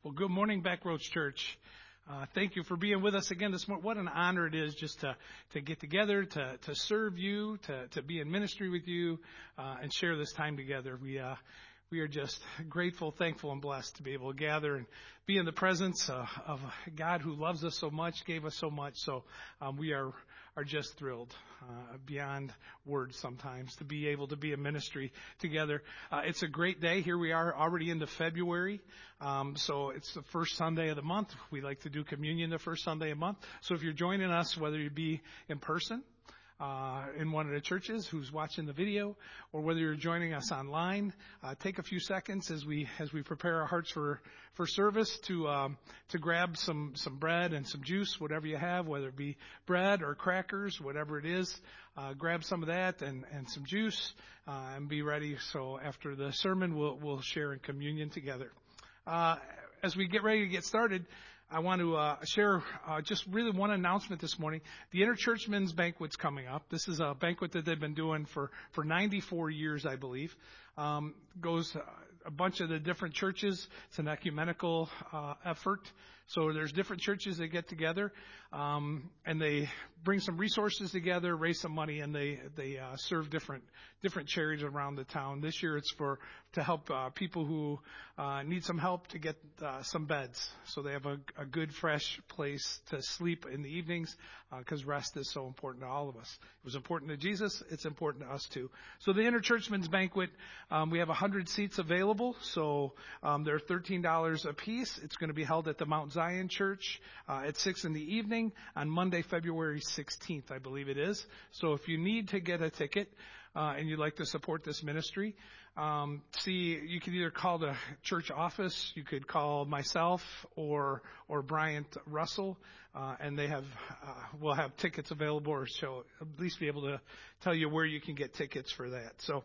Well, good morning, Backroads Church. Thank you for being with us again this morning. What an honor it is just to get together, to serve you, to be in ministry with you, and share this time together. We are just grateful, thankful, and blessed to be able to gather and be in the presence of God who loves us so much, gave us so much. So we are just thrilled beyond words sometimes to be able to be in ministry together. It's a great day. Here we are already into February. So it's the first Sunday of the month. We like to do communion the first Sunday of the month. So if you're joining us, whether you be in person, in one of the churches who's watching the video, or whether you're joining us online, take a few seconds as we prepare our hearts for service to grab some bread and some juice, whatever you have, whether it be bread or crackers, whatever it is. Grab some of that and some juice, and be ready. So after the sermon, we'll share in communion together. As we get ready to get started, I want to share just really one announcement this morning. The Interchurch Men's Banquet's coming up. This is a banquet that they've been doing for 94 years, I believe. Goes a bunch of the different churches. It's an ecumenical effort. So there's different churches that get together, and they bring some resources together, raise some money, and they serve different charities around the town. This year it's to help people who need some help to get some beds, so they have a good, fresh place to sleep in the evenings, because rest is so important to all of us. It was important to Jesus. It's important to us too. So the Interchurch Men's Banquet, we have 100 seats available. So they're $13 a piece. It's going to be held at the Mount Zion Church at 6 in the evening on Monday, February 16th, I believe it is. So if you need to get a ticket and you'd like to support this ministry, you can either call the church office, you could call myself or Bryant Russell, and we'll have tickets available, or at least be able to tell you where you can get tickets for that. So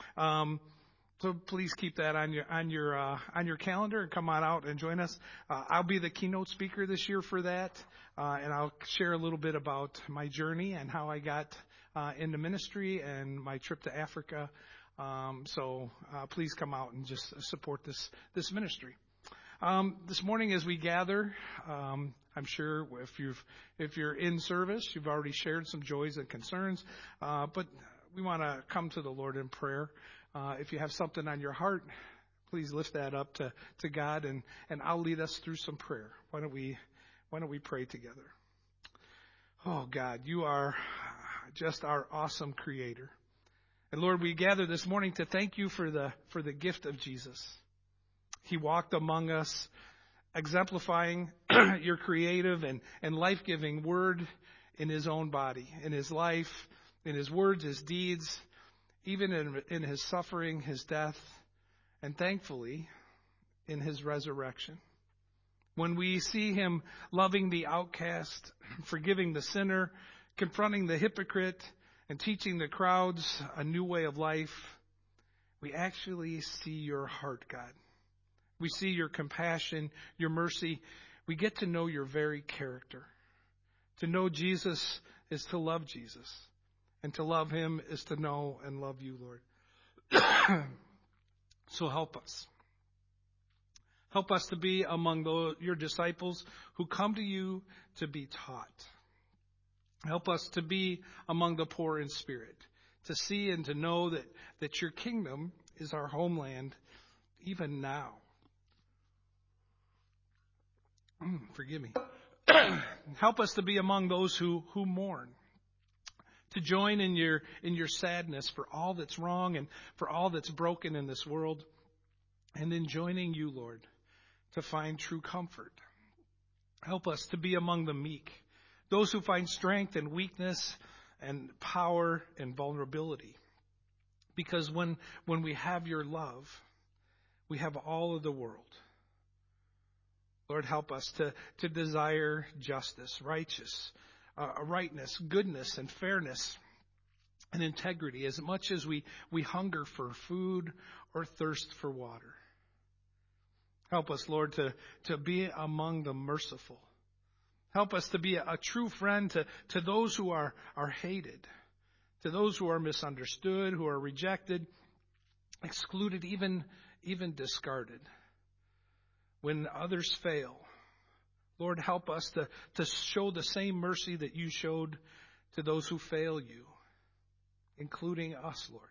please keep that on your calendar and come on out and join us. I'll be the keynote speaker this year for that, and I'll share a little bit about my journey and how I got into ministry and my trip to Africa. So please come out and just support this ministry. This morning as we gather, I'm sure if you're in service, you've already shared some joys and concerns, but we want to come to the Lord in prayer. If you have something on your heart, please lift that up to God, and I'll lead us through some prayer. Why don't we pray together? Oh God, you are just our awesome Creator. And Lord, we gather this morning to thank you for the gift of Jesus. He walked among us, exemplifying your creative and life-giving word in his own body, in his life, in his words, his deeds, even in his suffering, his death, and thankfully in his resurrection. When we see him loving the outcast, forgiving the sinner, confronting the hypocrite, and teaching the crowds a new way of life, we actually see your heart, God. We see your compassion, your mercy. We get to know your very character. To know Jesus is to love Jesus. And to love him is to know and love you, Lord. So help us. Help us to be among your disciples who come to you to be taught. Help us to be among the poor in spirit, to see and to know that your kingdom is our homeland even now. Forgive me. Help us to be among those who mourn, to join in your sadness for all that's wrong and for all that's broken in this world, and in joining you, Lord, to find true comfort. Help us to be among the meek, those who find strength and weakness and power and vulnerability. Because when we have your love, we have all of the world. Lord, help us to desire justice, rightness, goodness, and fairness, and integrity as much as we hunger for food or thirst for water. Help us, Lord, to be among the merciful. Help us to be a true friend to those who are hated, to those who are misunderstood, who are rejected, excluded, even discarded. when others fail. Lord, help us to show the same mercy that you showed to those who fail you, including us, Lord.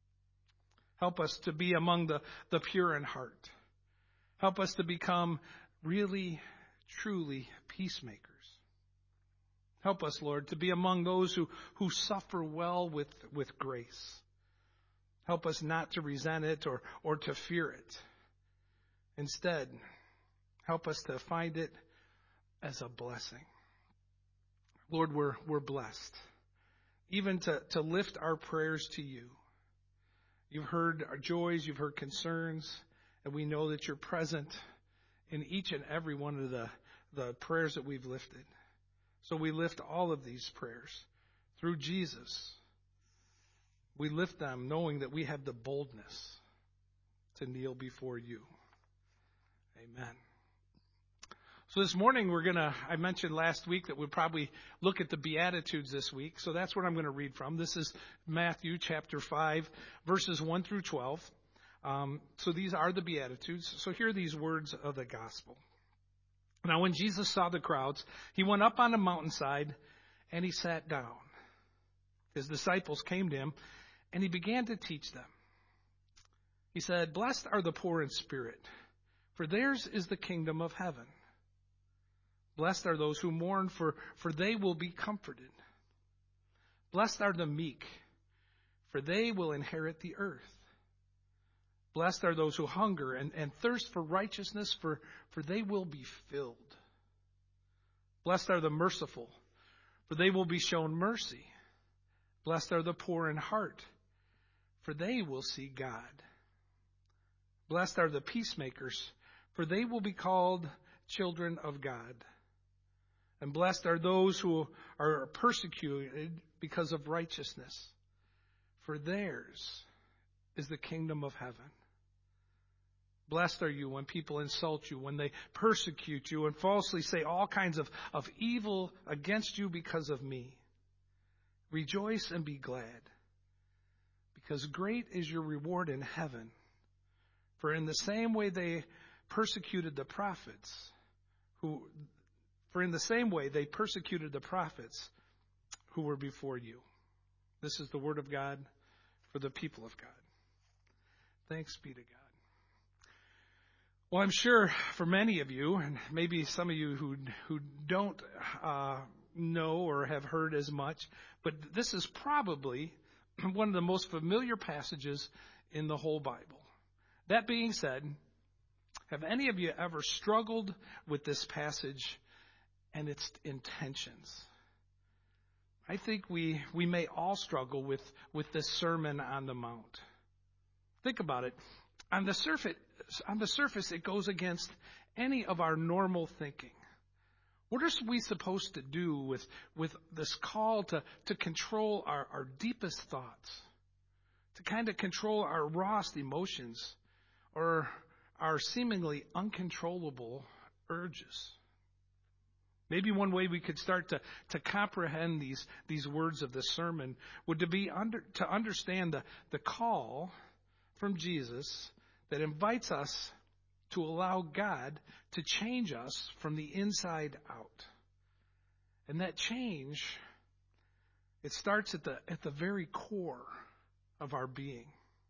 Help us to be among the pure in heart. Help us to become really, truly peacemakers. Help us, Lord, to be among those who suffer well with grace. Help us not to resent it or to fear it. Instead, help us to find it as a blessing. Lord, we're blessed, even to lift our prayers to you. You've heard our joys, you've heard concerns, and we know that you're present in each and every one of the prayers that we've lifted. So we lift all of these prayers through Jesus. We lift them knowing that we have the boldness to kneel before you. Amen. So this morning I mentioned last week that we'll probably look at the Beatitudes this week. So that's what I'm going to read from. This is Matthew chapter 5, verses 1 through 12. So these are the Beatitudes. So here are these words of the gospel. Now when Jesus saw the crowds, he went up on a mountainside and he sat down. His disciples came to him and he began to teach them. He said, "Blessed are the poor in spirit, for theirs is the kingdom of heaven. Blessed are those who mourn, for they will be comforted. Blessed are the meek, for they will inherit the earth. Blessed are those who hunger and thirst for righteousness, for they will be filled. Blessed are the merciful, for they will be shown mercy. Blessed are the poor in heart, for they will see God. Blessed are the peacemakers, for they will be called children of God. And blessed are those who are persecuted because of righteousness, for theirs is the kingdom of heaven. Blessed are you when people insult you, when they persecute you and falsely say all kinds of evil against you because of me. Rejoice and be glad, because great is your reward in heaven. For in the same way they persecuted the prophets who were before you." This is the word of God for the people of God. Thanks be to God. Well, I'm sure for many of you, and maybe some of you who don't know or have heard as much, but this is probably one of the most familiar passages in the whole Bible. That being said, have any of you ever struggled with this passage and its intentions? I think we may all struggle with this Sermon on the Mount. Think about it. On the surface, it goes against any of our normal thinking. What are we supposed to do with this call to control our deepest thoughts, to kind of control our rawest emotions, or our seemingly uncontrollable urges? Maybe one way we could start to comprehend these words of the sermon would to understand the call from Jesus that invites us to allow God to change us from the inside out. And that change, it starts at the very core of our being.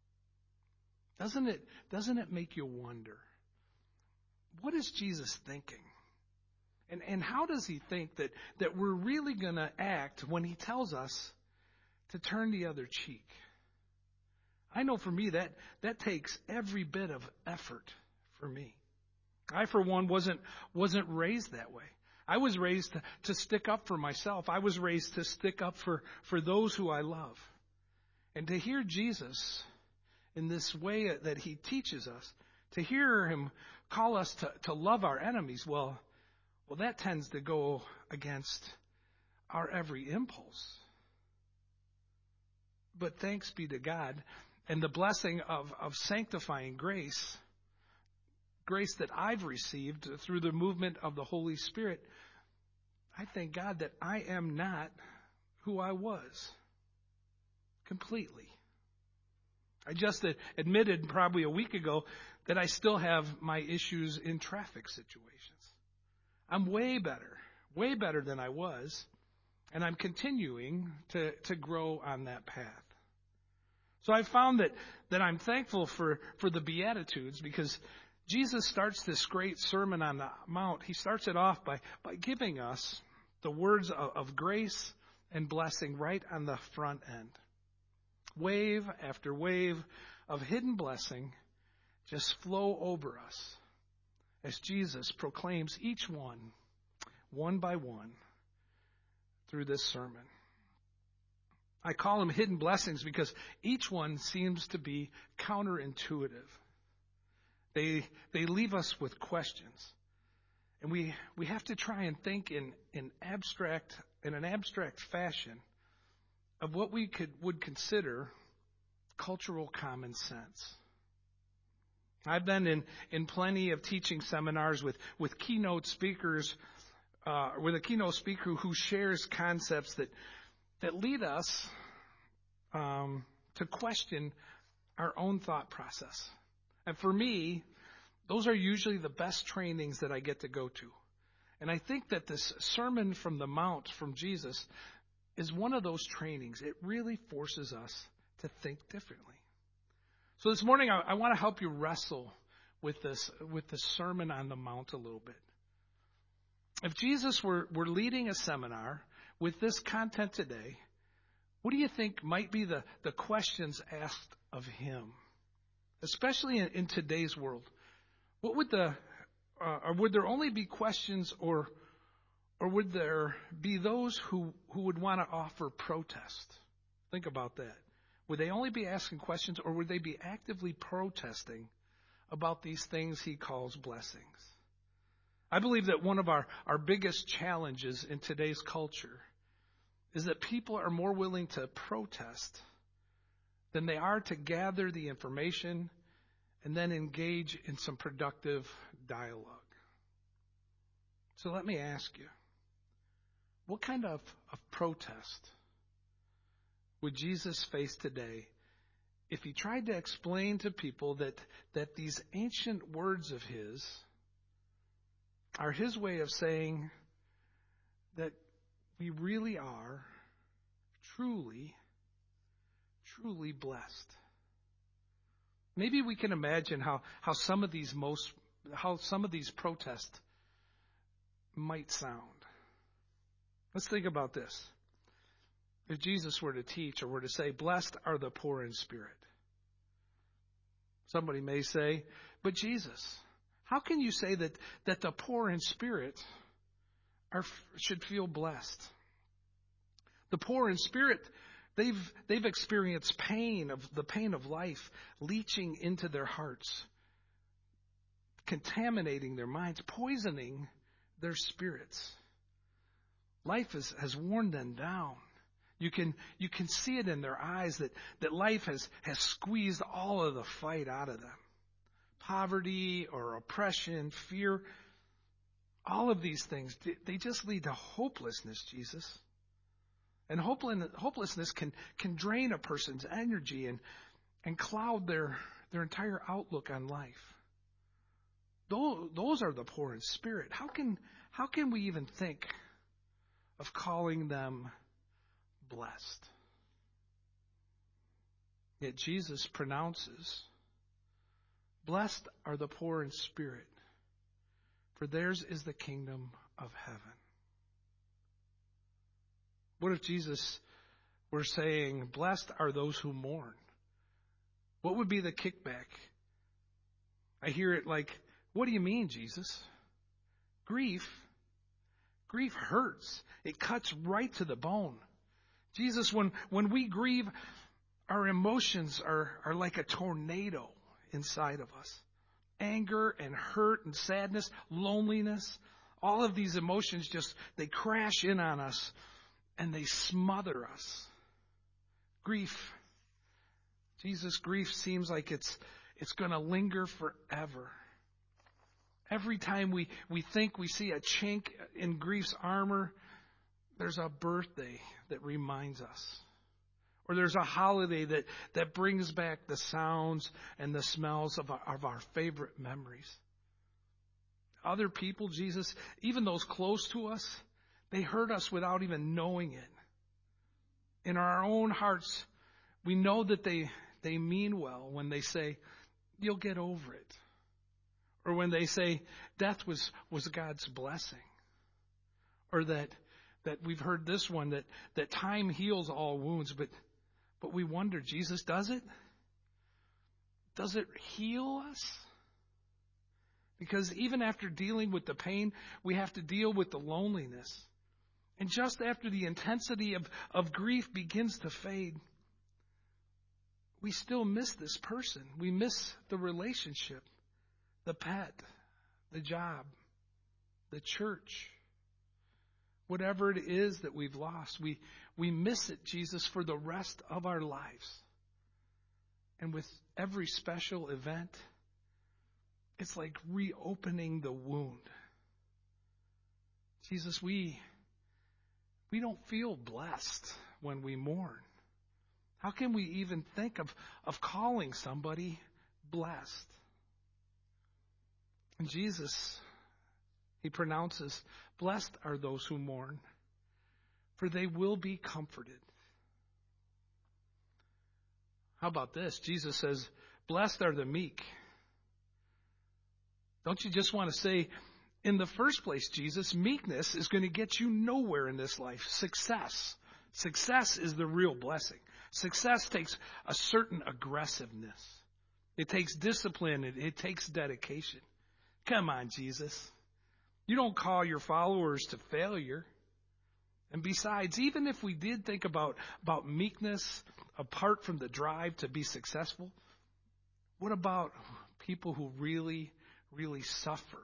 Doesn't it make you wonder, what is Jesus thinking? And how does he think that we're really going to act when he tells us to turn the other cheek? I know for me that takes every bit of effort for me. I, for one, wasn't raised that way. I was raised to stick up for myself. I was raised to stick up for those who I love. And to hear Jesus in this way that he teaches us, to hear him call us to love our enemies, well, that tends to go against our every impulse. But thanks be to God and the blessing of sanctifying grace that I've received through the movement of the Holy Spirit. I thank God that I am not who I was completely. I just admitted probably a week ago that I still have my issues in traffic situations. I'm way better than I was, and I'm continuing to grow on that path. So I found that I'm thankful for the Beatitudes, because Jesus starts this great Sermon on the Mount. He starts it off by giving us the words of grace and blessing right on the front end. Wave after wave of hidden blessing just flow over us as Jesus proclaims each one by one, through this sermon. I call them hidden blessings because each one seems to be counterintuitive. They leave us with questions. And we have to try and think in an abstract fashion of what we would consider cultural common sense. I've been in plenty of teaching seminars with keynote speakers, with a keynote speaker who shares concepts that lead us to question our own thought process. And for me, those are usually the best trainings that I get to go to. And I think that this Sermon from the Mount from Jesus is one of those trainings. It really forces us to think differently. So this morning, I want to help you wrestle with the Sermon on the Mount a little bit. If Jesus were leading a seminar with this content today, what do you think might be the questions asked of him? Especially in today's world. What would or would there only be questions, or would there be those who would want to offer protest? Think about that. Would they only be asking questions, or would they be actively protesting about these things he calls blessings? I believe that one of our biggest challenges in today's culture is that people are more willing to protest than they are to gather the information and then engage in some productive dialogue. So let me ask you, what kind of protest would Jesus face today if he tried to explain to people that these ancient words of his are his way of saying that we really are truly blessed? Maybe we can imagine how some of these protests might sound. Let's think about this. If Jesus were to teach or were to say, "Blessed are the poor in spirit," somebody may say, "But Jesus, how can you say that the poor in spirit should feel blessed? The poor in spirit, they've experienced the pain of life leaching into their hearts, contaminating their minds, poisoning their spirits. Life has worn them down. You can see it in their eyes that life has squeezed all of the fight out of them. Poverty or oppression, fear, all of these things, they just lead to hopelessness, Jesus. And hopelessness can drain a person's energy and cloud their entire outlook on life. Those are the poor in spirit. How can we even think of calling them blessed? Yet Jesus pronounces, "Blessed are the poor in spirit, for theirs is the kingdom of heaven." What if Jesus were saying, "Blessed are those who mourn"? What would be the kickback? I hear it like, "What do you mean, Jesus? Grief hurts. It cuts right to the bone. Jesus, when we grieve, our emotions are like a tornado inside of us. Anger and hurt and sadness, loneliness, all of these emotions they crash in on us and they smother us. Grief, Jesus, grief seems like it's going to linger forever. Every time we think we see a chink in grief's armor, there's a birthday that reminds us. Or there's a holiday that brings back the sounds and the smells of our favorite memories. Other people, Jesus, even those close to us, they hurt us without even knowing it. In our own hearts, we know that they mean well when they say, you'll get over it. Or when they say, death was God's blessing. Or that we've heard this one, that time heals all wounds, but we wonder, Jesus, does it? Does it heal us? Because even after dealing with the pain, we have to deal with the loneliness. And just after the intensity of grief begins to fade, we still miss this person. We miss the relationship, the pet, the job, the church. Whatever it is that we've lost, we miss it, Jesus, for the rest of our lives. And with every special event, it's like reopening the wound. Jesus, we don't feel blessed when we mourn. How can we even think of calling somebody blessed? And Jesus, he pronounces, blessed are those who mourn, for they will be comforted. How about this? Jesus says, blessed are the meek. Don't you just want to say, in the first place, Jesus, meekness is going to get you nowhere in this life. Success is the real blessing. Success takes a certain aggressiveness. It takes discipline. It takes dedication. Come on, Jesus. You don't call your followers to failure. And besides, even if we did think about meekness apart from the drive to be successful, what about people who really, really suffer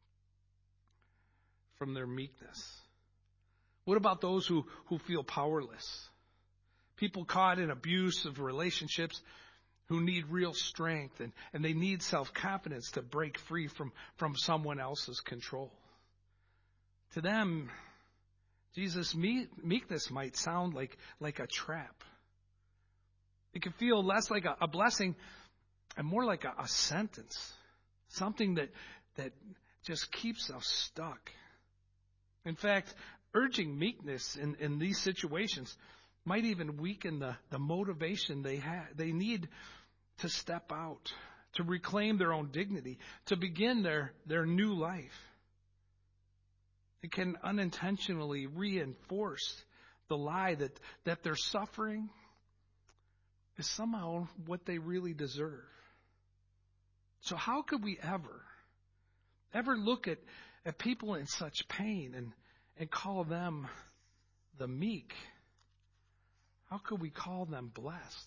from their meekness? What about those who feel powerless? People caught in abusive relationships who need real strength and they need self-confidence to break free from someone else's control. To them, Jesus' meekness might sound like a trap. It can feel less like a blessing and more like a sentence. Something that just keeps us stuck. In fact, urging meekness in these situations might even weaken the motivation they need to step out, to reclaim their own dignity, to begin their new life. It can unintentionally reinforce the lie that their suffering is somehow what they really deserve. So how could we ever look at people in such pain and call them the meek? How could we call them blessed?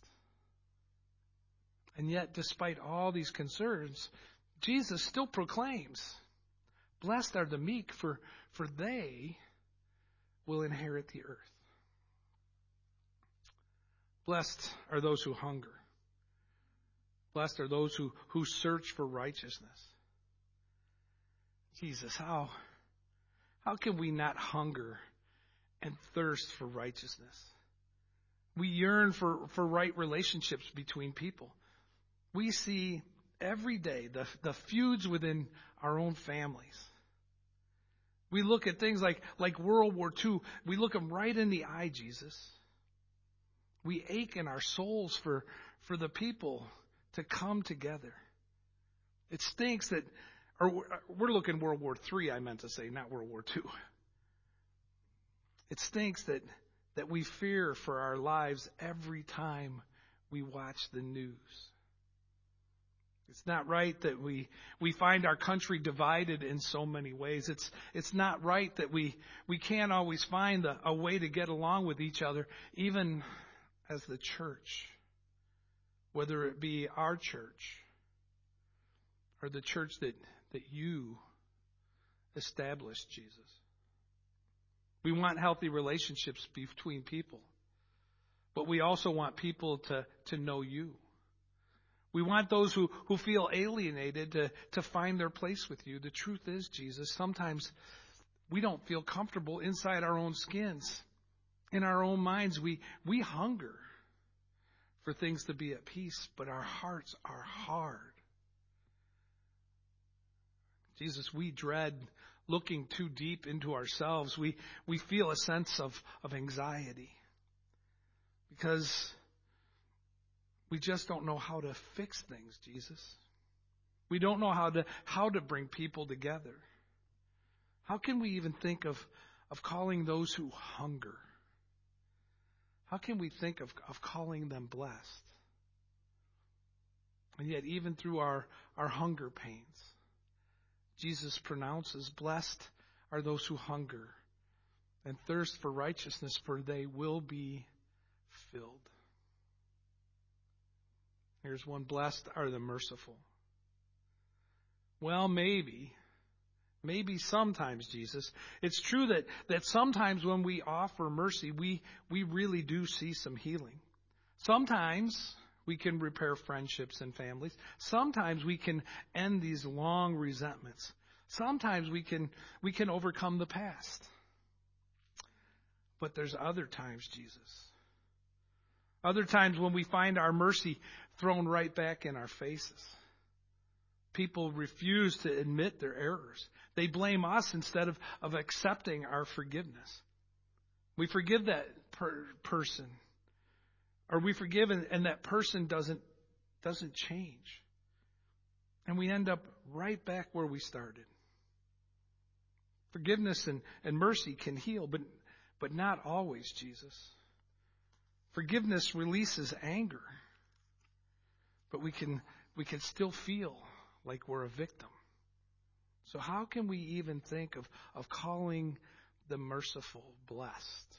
And yet, despite all these concerns, Jesus still proclaims, blessed are the meek, for they will inherit the earth. Blessed are those who hunger. Blessed are those who search for righteousness. Jesus, how can we not hunger and thirst for righteousness? We yearn for right relationships between people. We see every day the feuds within our own families. We look at things like World War II. We look them right in the eye, Jesus. We ache in our souls for the people to come together. It stinks that, or we're looking World War III, I meant to say, not World War II. It stinks that we fear for our lives every time we watch the news. It's not right that we find our country divided in so many ways. It's not right that we can't always find a way to get along with each other, even as the church, whether it be our church or the church that you established, Jesus. We want healthy relationships between people, but we also want people to know you. We want those who feel alienated to find their place with you. The truth is, Jesus, sometimes we don't feel comfortable inside our own skins. In our own minds, we hunger. for things to be at peace, but our hearts are hard. Jesus, we dread looking too deep into ourselves. We feel a sense of anxiety because we just don't know how to fix things, Jesus. We don't know how to bring people together. How can we even think of calling those who hunger? How can we think of calling them blessed? And yet, even through our hunger pains, Jesus pronounces, blessed are those who hunger and thirst for righteousness, for they will be filled. Here's one, blessed are the merciful. Well, maybe sometimes, Jesus, it's true that sometimes when we offer mercy, we really do see some healing. Sometimes we can repair friendships and families. Sometimes we can end these long resentments. Sometimes we can overcome the past. But there's other times, Jesus. Other times when we find our mercy thrown right back in our faces. People refuse to admit their errors. They blame us instead of accepting our forgiveness. We forgive that person. Or we forgive and that person doesn't change. And we end up right back where we started. Forgiveness and mercy can heal, but not always, Jesus. Forgiveness releases anger. But we can still feel like we're a victim. So how can we even think of calling the merciful blessed?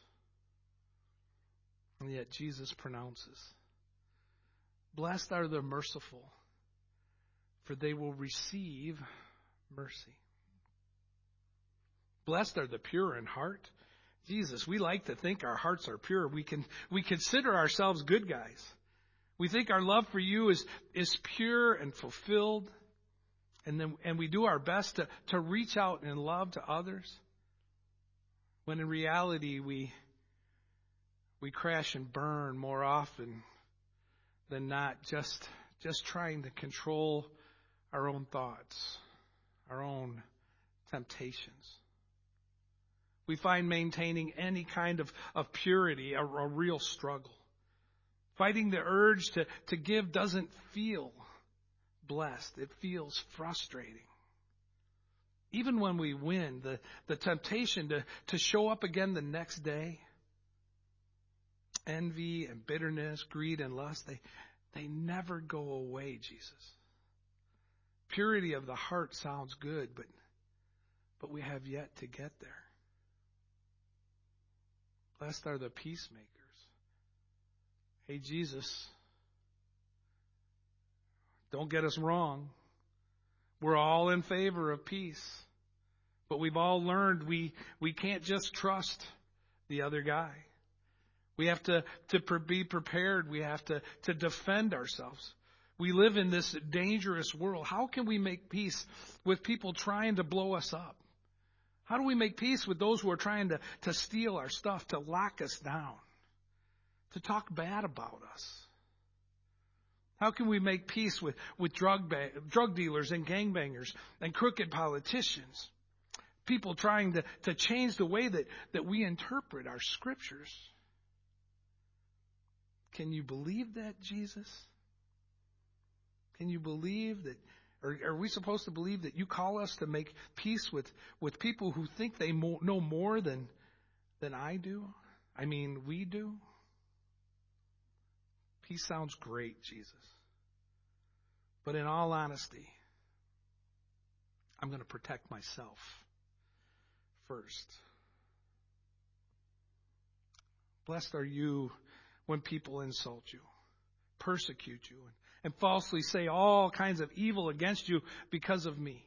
And yet Jesus pronounces, blessed are the merciful, for they will receive mercy. Blessed are the pure in heart. Jesus, we like to think our hearts are pure. We consider ourselves good guys. We think our love for you is pure and fulfilled. And we do our best to reach out in love to others. When in reality we crash and burn more often than not, just trying to control our own thoughts, our own temptations. We find maintaining any kind of purity a real struggle. Fighting the urge to give doesn't feel blessed. It feels frustrating. Even when we win, the temptation to show up again the next day, envy and bitterness, greed and lust, they never go away, Jesus. Purity of the heart sounds good, but we have yet to get there. Blessed are the peacemakers. Hey, Jesus, don't get us wrong. We're all in favor of peace. But we've all learned we can't just trust the other guy. We have to be prepared. We have to defend ourselves. We live in this dangerous world. How can we make peace with people trying to blow us up? How do we make peace with those who are trying to steal our stuff, to lock us down, to talk bad about us? How can we make peace with drug dealers and gangbangers and crooked politicians? People trying to change the way that we interpret our scriptures. Can you believe that, Jesus? Can you believe that? Or are we supposed to believe that you call us to make peace with people who think they know more than I do? I mean, we do? Peace sounds great, Jesus. But in all honesty, I'm going to protect myself first. Blessed are you when people insult you, persecute you, and falsely say all kinds of evil against you because of me.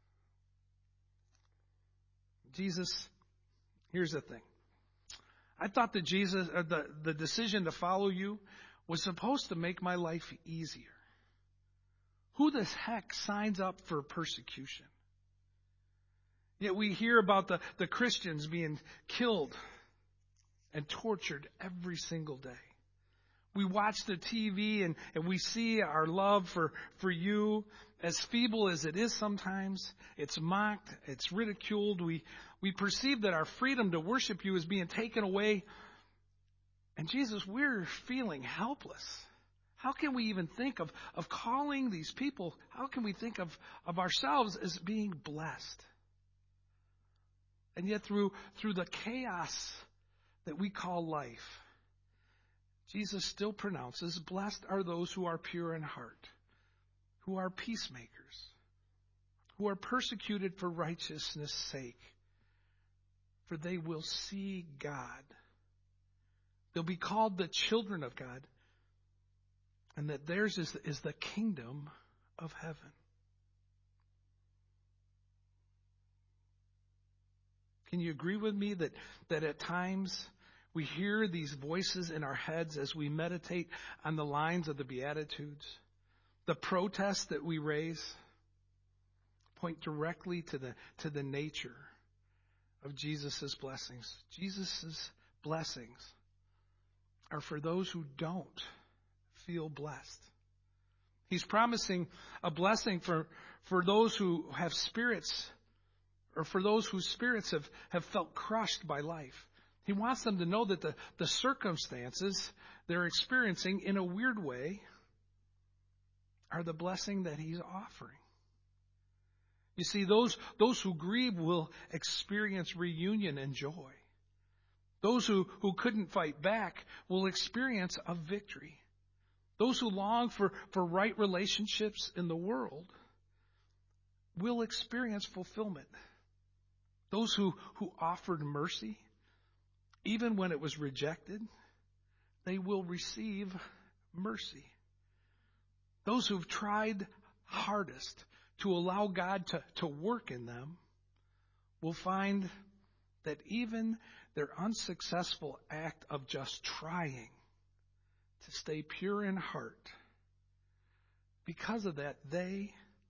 Jesus, here's the thing. I thought that Jesus, the decision to follow you was supposed to make my life easier. Who the heck signs up for persecution? Yet we hear about the Christians being killed and tortured every single day. We watch the TV and we see our love for you, as feeble as it is sometimes. It's mocked. It's ridiculed. We perceive that our freedom to worship you is being taken away. And Jesus, we're feeling helpless. How can we even think of calling these people? How can we think of ourselves as being blessed? And yet through the chaos that we call life, Jesus still pronounces, blessed are those who are pure in heart, who are peacemakers, who are persecuted for righteousness' sake, for they will see God. They'll be called the children of God, and that theirs is the kingdom of heaven. Can you agree with me that at times we hear these voices in our heads as we meditate on the lines of the Beatitudes? The protests that we raise point directly to the nature of Jesus' blessings. Jesus' blessings are for those who don't feel blessed. He's promising a blessing for those who have spirits, or for those whose spirits have felt crushed by life. He wants them to know that the circumstances they're experiencing in a weird way are the blessing that He's offering. You see, those who grieve will experience reunion and joy. Those who couldn't fight back will experience a victory. Those who long for right relationships in the world will experience fulfillment. Those who offered mercy, even when it was rejected, they will receive mercy. Those who've tried hardest to allow God to work in them will find that even their unsuccessful act of just trying to stay pure in heart, because of that, they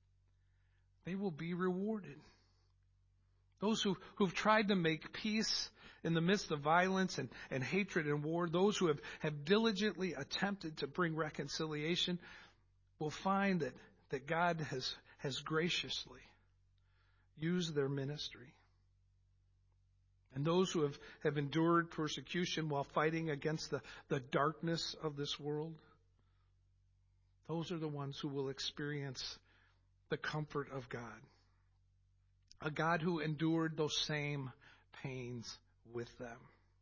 will be rewarded. Those who've tried to make peace in the midst of violence and hatred and war, those who have diligently attempted to bring reconciliation, will find that God has graciously used their ministry. And those who have endured persecution while fighting against the darkness of this world, those are the ones who will experience the comfort of God. A God who endured those same pains with them.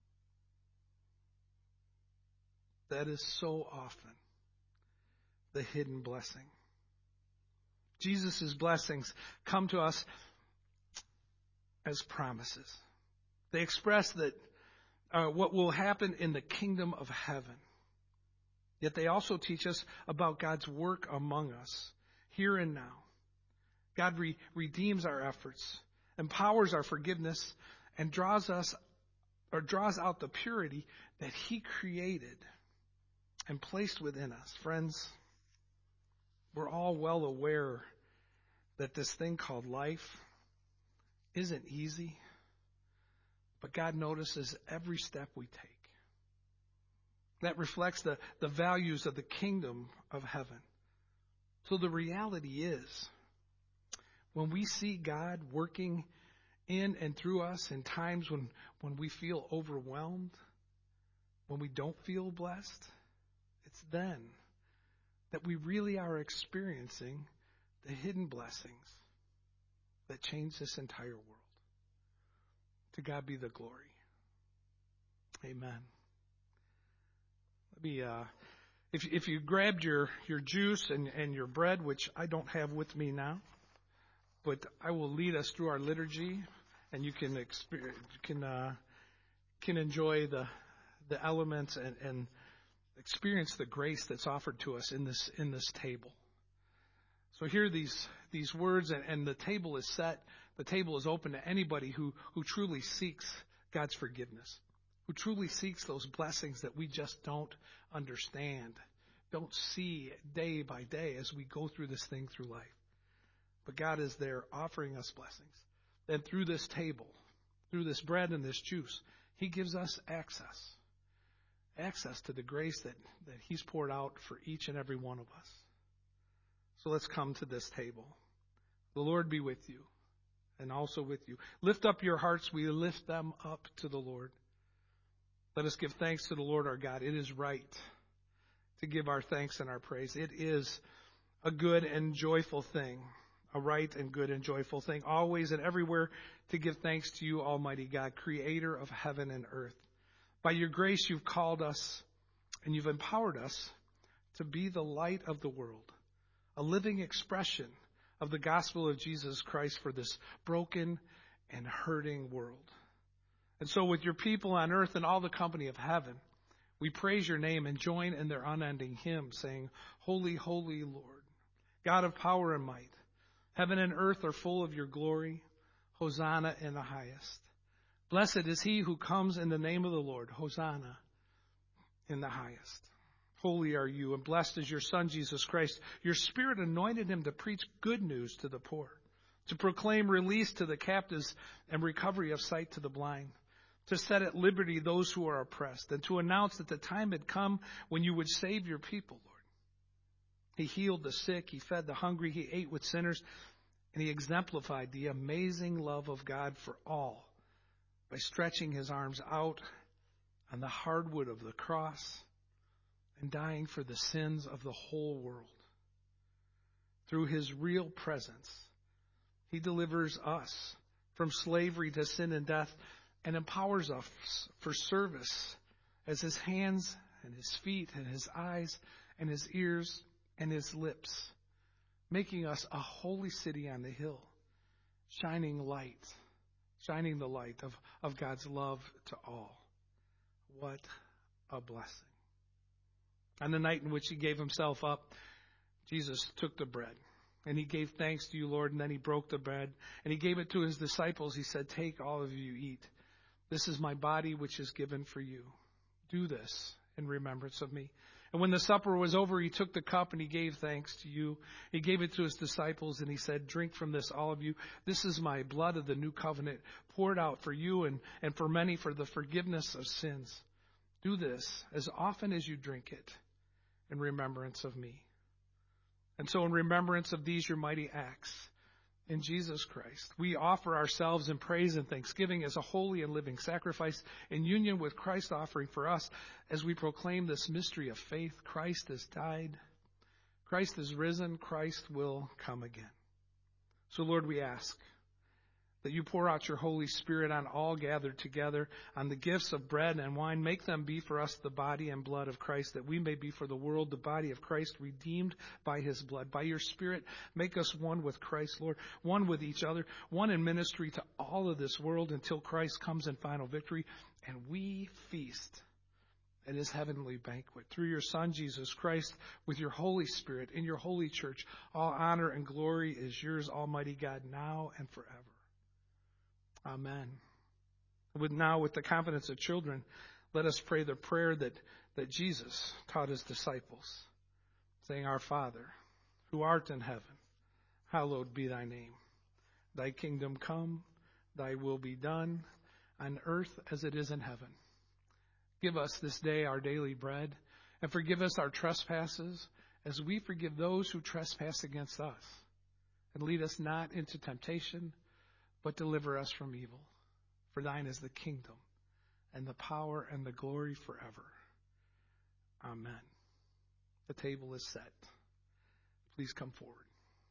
That is so often the hidden blessing. Jesus' blessings come to us as promises. They express that what will happen in the kingdom of heaven. Yet they also teach us about God's work among us, here and now. God redeems our efforts, empowers our forgiveness, and draws out the purity that He created and placed within us. Friends, we're all well aware that this thing called life isn't easy, but God notices every step we take. That reflects the values of the kingdom of heaven. So the reality is, when we see God working in and through us in times when we feel overwhelmed, when we don't feel blessed, it's then that we really are experiencing the hidden blessings that change this entire world. To God be the glory. Amen. Let me, if you grabbed your juice and your bread, which I don't have with me now, but I will lead us through our liturgy, and you can enjoy the elements and experience the grace that's offered to us in this table. So hear these words, and the table is set. The table is open to anybody who truly seeks God's forgiveness, who truly seeks those blessings that we just don't understand, don't see day by day as we go through this thing through life. But God is there offering us blessings. And through this table, through this bread and this juice, He gives us access. access to the grace that He's poured out for each and every one of us. So let's come to this table. The Lord be with you and also with you. Lift up your hearts. We lift them up to the Lord. Let us give thanks to the Lord our God. It is right to give our thanks and our praise. It is a good and joyful thing, a right and good and joyful thing, always and everywhere to give thanks to you, Almighty God, creator of heaven and earth. By your grace, you've called us and you've empowered us to be the light of the world, a living expression of the gospel of Jesus Christ for this broken and hurting world. And so with your people on earth and all the company of heaven, we praise your name and join in their unending hymn saying, Holy, holy Lord, God of power and might, heaven and earth are full of your glory. Hosanna in the highest. Blessed is he who comes in the name of the Lord. Hosanna in the highest. Holy are you, and blessed is your Son, Jesus Christ. Your Spirit anointed him to preach good news to the poor, to proclaim release to the captives and recovery of sight to the blind, to set at liberty those who are oppressed, and to announce that the time had come when you would save your people, Lord. He healed the sick, he fed the hungry, he ate with sinners, and he exemplified the amazing love of God for all by stretching his arms out on the hardwood of the cross and dying for the sins of the whole world. Through his real presence, he delivers us from slavery to sin and death and empowers us for service as his hands and his feet and his eyes and his ears and his lips, making us a holy city on the hill, shining the light of God's love to all. What a blessing. On the night in which he gave himself up, Jesus took the bread, and he gave thanks to you, Lord, and then he broke the bread, and he gave it to his disciples. He said, Take, all of you, eat. This is my body, which is given for you. Do this in remembrance of me. And when the supper was over, he took the cup and he gave thanks to you. He gave it to his disciples, and he said, Drink from this, all of you. This is my blood of the new covenant, poured out for you and for many for the forgiveness of sins. Do this as often as you drink it in remembrance of me. And so in remembrance of these your mighty acts in Jesus Christ, we offer ourselves in praise and thanksgiving as a holy and living sacrifice in union with Christ's offering for us as we proclaim this mystery of faith. Christ has died. Christ is risen. Christ will come again. So Lord, we ask that you pour out your Holy Spirit on all gathered together, on the gifts of bread and wine. Make them be for us the body and blood of Christ, that we may be for the world the body of Christ, redeemed by his blood. By your Spirit, make us one with Christ, Lord, one with each other, one in ministry to all of this world until Christ comes in final victory, and we feast at his heavenly banquet. Through your Son, Jesus Christ, with your Holy Spirit, in your holy church, all honor and glory is yours, Almighty God, now and forever. Amen. With the confidence of children, let us pray the prayer that Jesus taught his disciples, saying, Our Father, who art in heaven, hallowed be thy name. Thy kingdom come, thy will be done, on earth as it is in heaven. Give us this day our daily bread, and forgive us our trespasses, as we forgive those who trespass against us. And lead us not into temptation, but deliver us from evil. For thine is the kingdom, and the power, and the glory forever. Amen. The table is set. Please come forward.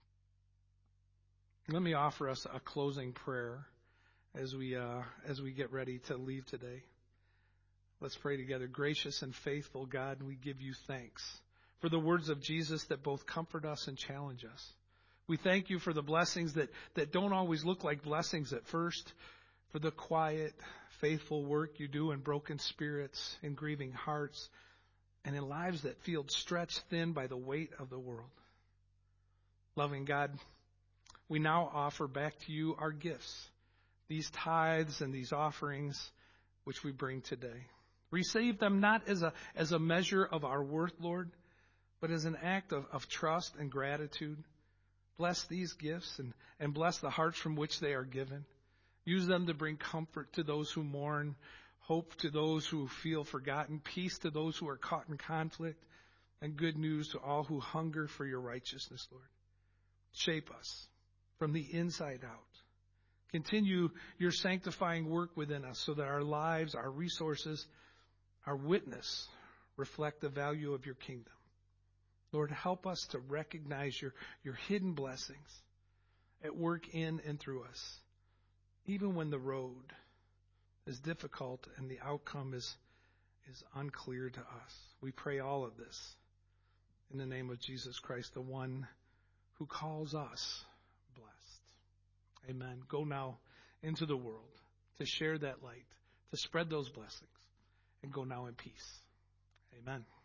Let me offer us a closing prayer as we get ready to leave today. Let's pray together. Gracious and faithful God, we give you thanks for the words of Jesus that both comfort us and challenge us. We thank you for the blessings that don't always look like blessings at first, for the quiet, faithful work you do in broken spirits, in grieving hearts, and in lives that feel stretched thin by the weight of the world. Loving God, we now offer back to you our gifts, these tithes and these offerings which we bring today. Receive them not as a measure of our worth, Lord, but as an act of trust and gratitude. Bless these gifts and bless the hearts from which they are given. Use them to bring comfort to those who mourn, hope to those who feel forgotten, peace to those who are caught in conflict, and good news to all who hunger for your righteousness, Lord. Shape us from the inside out. Continue your sanctifying work within us so that our lives, our resources, our witness reflect the value of your kingdom. Lord, help us to recognize your hidden blessings at work in and through us, even when the road is difficult and the outcome is unclear to us. We pray all of this in the name of Jesus Christ, the one who calls us blessed. Amen. Go now into the world to share that light, to spread those blessings, and go now in peace. Amen.